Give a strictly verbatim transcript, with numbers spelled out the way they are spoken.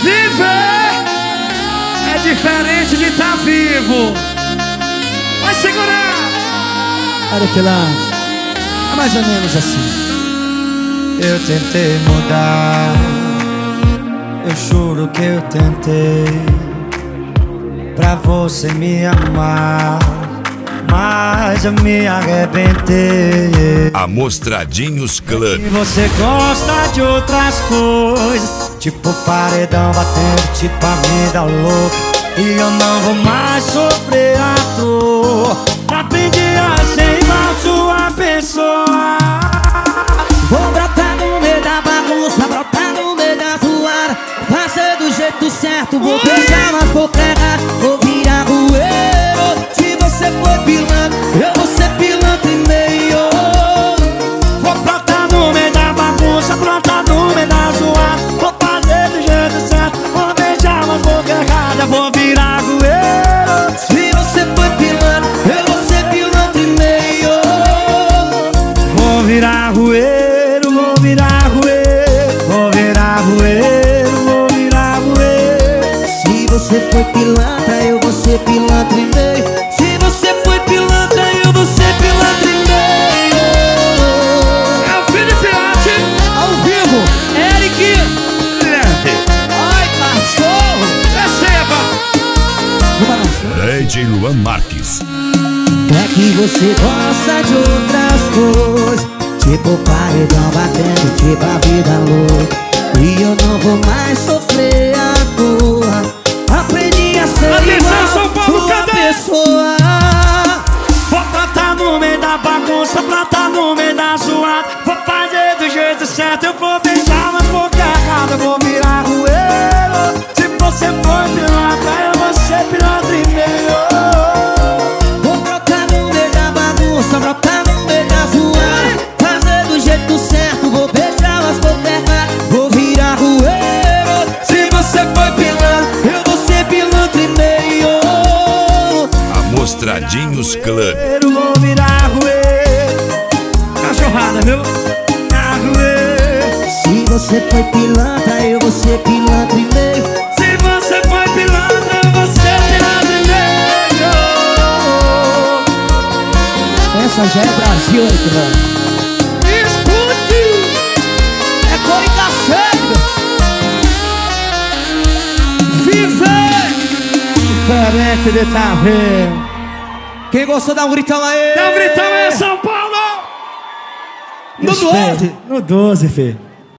Viver é diferente de estar vivo. Vai segurar. Olha que lá, é mais ou menos assim. Eu tentei mudar, eu juro que eu tentei, pra você me amar, mas eu me arrebentei. Amostradinhos Club. E você gosta de outras coisas, tipo paredão batendo, tipo a vida louca. E eu não vou mais sofrer à toa. Aprendi a ser igual sua pessoa. Vou brotar no meio da bagunça, brotar no meio da zoada, fazer do jeito certo, vou beijar umas bocas erradas, vou virar rueiro. Se você for pilantra, eu vou ser pilantra e meio. Vou brotar no meio da bagunça, brotar no meio da zoada, vou fazer do jeito certo, vou beijar umas bocas erradas, vou virar rueiro. Se você for pilantra, eu vou ser pilantra e meio. Vou virar rueiro. Vou virar rueiro, vou virar rueiro, vou virar rueiro. Se você foi pilantra, eu vou ser pilantra e meio. Se você foi pilantra, eu vou ser pilantra e meio. É o filho de Fiote Ao vivo, Eric. Ai, cachorro. Receba. D J Luan Marques. É que você gosta de outras coisas, tipo paredão batendo, tipo a vida louca. E eu não vou mais sofrer à toa. Aprendi a ser Atenção, igual São Paulo, sua cadê? pessoa. Vou plantar no meio da bagunça, plantar no meio da zoada, vou fazer do jeito certo, eu vou beijar umas bocas erradas, vou virar rueiro. Se você for pilantra, eu vou ser pilantra e meio. Vou brotar no meio da bagunça, brotar no meio da zoada, fazer do jeito certo, vou beijar umas bocas erradas, vou virar rueiro. Se você for pilantra, eu vou ser pilantra e meio. Amostradinhos Club. Vou virar rueiro, Cachorrada, viu? virar rueiro. Se você foi pilantra, eu vou ser pilantra e meio. Se você foi pilantra, eu vou ser pilantra e meio. Essa já é Brasil, Eric, mano. É cor e cacete. Viver Diferente de tá vendo. Quem gostou, dá um gritão aí. Dá um gritão aí, São Paulo. No doze. No doze, filho.